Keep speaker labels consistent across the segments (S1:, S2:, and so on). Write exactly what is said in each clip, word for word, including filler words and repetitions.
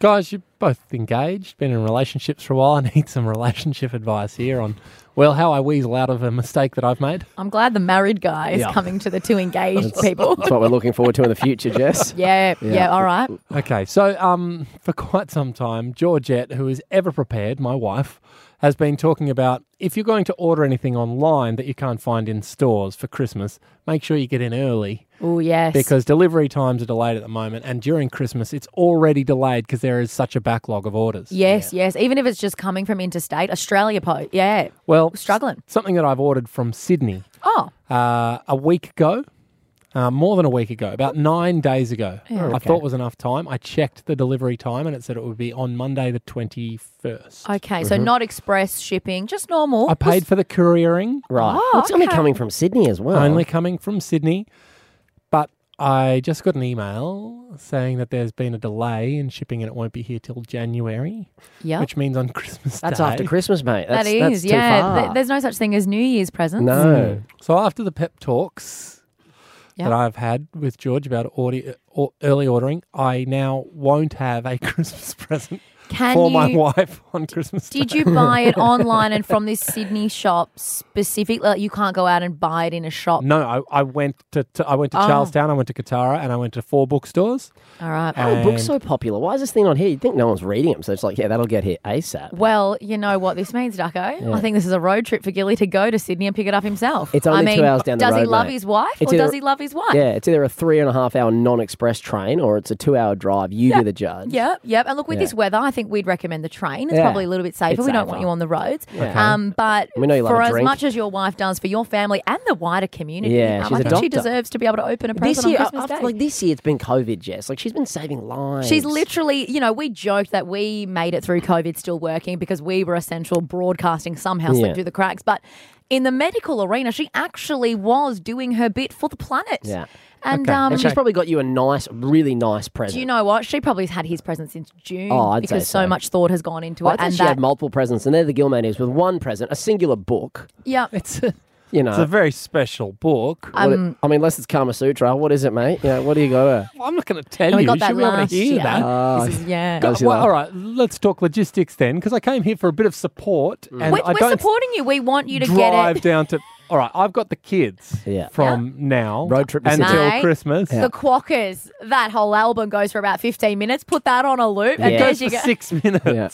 S1: Guys, you're both engaged, been in relationships for a while. I need some relationship advice here on, well, how I weasel out of a mistake that I've made.
S2: I'm glad the married guy is
S3: Yeah.
S2: coming to the two engaged people.
S3: That's what we're looking forward to in the future, Jess.
S2: Yeah, yeah,
S3: Yeah.
S2: all right.
S1: Okay, so um, for quite some time, Georgette, who is ever prepared, my wife, has been talking about if you're going to order anything online that you can't find in stores for Christmas, make sure you get in early
S2: Oh, yes.
S1: because delivery times are delayed at the moment. And during Christmas, it's already delayed because there is such a backlog of orders.
S2: Yes, yes. Even if it's just coming from interstate, Australia Post, yeah.
S1: Well,
S2: Struggling.
S1: s- something that I've ordered from Sydney
S2: Oh,
S1: uh, a week ago. Uh, more than a week ago, about nine days ago.
S2: Yeah.
S1: I
S3: Okay.
S1: thought was enough time. I checked the delivery time and it said it would be on Monday the twenty-first.
S2: okay. So not express shipping, just normal.
S1: I paid for the couriering,
S3: Right.
S2: Oh,
S3: It's only
S2: okay.
S3: coming from Sydney as well.
S1: only coming from Sydney. But I just got an email saying that there's been a delay in shipping and it won't be here till January,
S2: Yep.
S1: which means on Christmas
S3: That's
S1: Day.
S3: after Christmas, mate. That's,
S2: That is,
S3: that's too
S2: yeah.
S3: far.
S2: Th- there's no such thing as New Year's presents.
S3: No.
S1: So after the pep talks
S2: Yep.
S1: that I've had with George about audi- or early ordering, I now won't have a Christmas present
S2: Can
S1: for
S2: you,
S1: my wife on Christmas Day.
S2: Did you buy it online and from this Sydney shop specifically? Like you can't go out and buy it in a shop.
S1: No, I, I went to, to I went to
S2: Oh.
S1: Charlestown, I went to Katara, and I went to four bookstores.
S2: All right.
S3: How are books
S1: And-
S3: so popular? Why is this thing not here? You'd think no one's reading them, so it's like, yeah, that'll get here ASAP.
S2: Well, you know what this means, Ducko. I think this is a road trip for Gilly to go to Sydney and pick it up himself.
S3: It's only
S2: I mean,
S3: two hours down the
S2: does he
S3: road,
S2: love
S3: mate.
S2: his wife
S3: It's
S2: or
S3: either-
S2: does he love his wife?
S3: Yeah, it's either a three and a half hour non-express train or it's a two-hour drive. You
S2: Yeah.
S3: be the judge.
S2: Yep, yep. And look, with
S3: Yeah.
S2: this weather, I think we'd recommend the train. It's
S3: Yeah.
S2: probably a little bit safer.
S3: It's
S2: we don't want
S3: safer.
S2: you on the roads.
S3: Yeah.
S2: Um, but
S3: We know you love
S2: for
S3: a
S2: as
S3: drink.
S2: much as your wife does for your family and the wider community,
S3: Yeah,
S2: um,
S3: she's
S2: I
S3: a
S2: think she
S3: doctor.
S2: deserves to be able to open a present
S3: This year,
S2: on Christmas
S3: after,
S2: Day.
S3: like this year, it's been COVID, Jess. Like she's been saving lives.
S2: She's literally, you know, we joked that we made it through COVID still working because we were essential broadcasting somehow slipped
S3: Yeah.
S2: through the cracks. But in the medical arena, she actually was doing her bit for the planet.
S3: Yeah.
S2: And,
S1: Okay.
S2: um,
S3: And she's probably got you a nice, really nice present.
S2: do you know what? She probably has had his present since June
S3: Oh, I'd say
S2: because so
S3: so.
S2: much thought has gone into
S3: I
S2: it.
S3: thought
S2: And
S3: she
S2: that,
S3: had multiple presents, and they're the Gilmanis with one present, a singular book.
S2: yeah.
S1: It's a,
S3: You
S1: it's a
S3: know,
S1: very special book.
S3: What it-
S2: Um,
S3: I mean, unless it's Kama Sutra. What is it, mate? Yeah, what do you got? To?
S1: Well, I'm not going to tell
S2: And we
S1: you.
S2: got
S1: You
S2: that
S1: should be able to
S2: last
S1: hear
S2: year.
S1: that.
S3: Oh,
S2: This is, yeah.
S3: Go see
S1: Well,
S3: that.
S1: all right, let's talk logistics then, because I came here for a bit of support, and
S2: We're,
S1: I
S2: we're
S1: don't
S2: supporting you. We want you to
S1: drive
S2: get it.
S1: down to. All right, I've got the kids
S3: Yeah.
S1: from now
S3: Road trip to
S1: until
S2: Sydney. Mate,
S1: Christmas.
S2: The Quackers, that whole album goes for about fifteen minutes. Put that on a loop. And
S3: Yeah.
S1: It
S2: there
S1: goes
S2: you
S1: for
S2: go.
S1: six minutes.
S3: Yeah.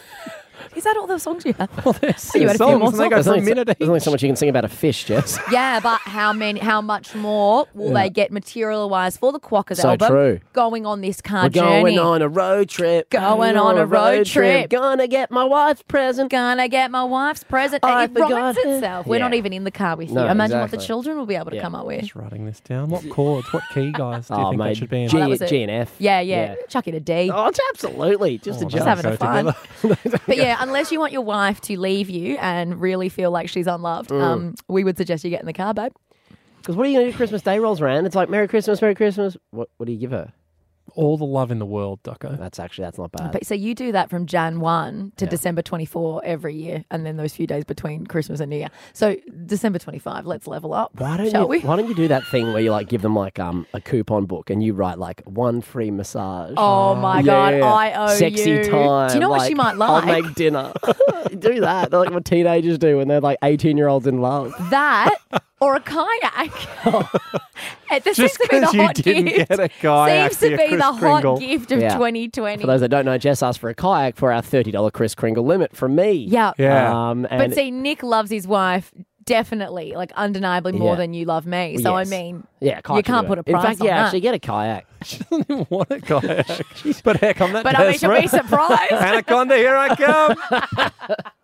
S2: Is that all the songs you have?
S1: Well, there's
S2: You had
S1: six
S2: a few
S1: songs,
S2: more
S1: and they go
S3: There's
S1: for a
S3: only, so,
S1: minute
S3: there's only
S1: each.
S3: so much you can sing about a fish, Jess.
S2: Yeah, but how many? How much more will they get material-wise for the Quackers
S3: So
S2: album?
S3: true.
S2: Going on this car
S3: We're
S2: journey.
S3: going on a road trip.
S2: Going on a road trip.
S3: Gonna get my wife's present.
S2: Gonna get my wife's present.
S3: I
S2: it rhymes
S3: forgot.
S2: itself. We're not
S3: Yeah.
S2: even in the car with you.
S3: No,
S2: Imagine what the
S3: exactly.
S2: children will be able to
S3: Yeah.
S2: come up with.
S1: Just writing this down. What chords? What key, guys? Do you
S3: Oh,
S1: think
S3: mate.
S1: that should be in?
S3: G,
S2: Oh, that was it.
S3: G and F.
S2: Yeah, yeah, Chuck it a D.
S3: Oh, it's absolutely. Just
S1: Oh,
S3: a
S1: they
S3: joke.
S2: having
S1: go
S2: a fun.
S1: together.
S2: But yeah, unless you want your wife to leave you and really feel like she's unloved,
S3: Mm.
S2: um, we would suggest you get in the car, babe.
S3: Because what are you going to do Christmas Day rolls around? It's like, Merry Christmas, Merry Christmas. What What do you give her?
S1: All the love in the world, Ducko.
S3: That's actually, that's not bad.
S2: But so you do that from Jan first to
S3: Yeah.
S2: December twenty-fourth every year, and then those few days between Christmas and New Year. So December twenty-fifth, let's level up.
S3: Why don't
S2: shall
S3: you?
S2: we?
S3: Why don't you do that thing where you like give them like um a coupon book and you write like one free massage?
S2: Oh my
S3: Yeah.
S2: God, I owe
S3: Sexy
S2: you.
S3: time.
S2: Do you know what she
S3: like,
S2: might
S3: I'll
S2: like?
S3: make dinner. Do that. They're like what teenagers do when they're like eighteen year olds in love.
S2: That or a kayak. It- this
S1: Just
S2: seems to be the
S1: 'cause you
S2: hot
S1: didn't
S2: gift.
S1: get a kayak
S2: Seems
S1: for
S2: to
S1: your
S2: be
S1: Kris
S2: the hot
S1: Kringle.
S2: gift of
S3: Yeah.
S2: twenty twenty.
S3: For those that don't know, Jess asked for a kayak for our thirty dollar Kris Kringle limit from me.
S2: Yeah.
S1: Yeah.
S3: Um, and
S2: But see, Nick loves his wife definitely, like undeniably more
S3: Yeah.
S2: than you love me. So
S3: Yes.
S2: I mean,
S3: yeah, kayak
S2: you
S3: can
S2: can't
S3: do
S2: put
S3: it.
S2: a price
S3: In fact,
S2: on
S3: yeah,
S2: that.
S3: actually get a kayak.
S1: She doesn't even want a kayak. But heck, I'm not
S2: but I mean, she'll be
S1: desperate.
S2: surprised.
S1: Anaconda, here I come.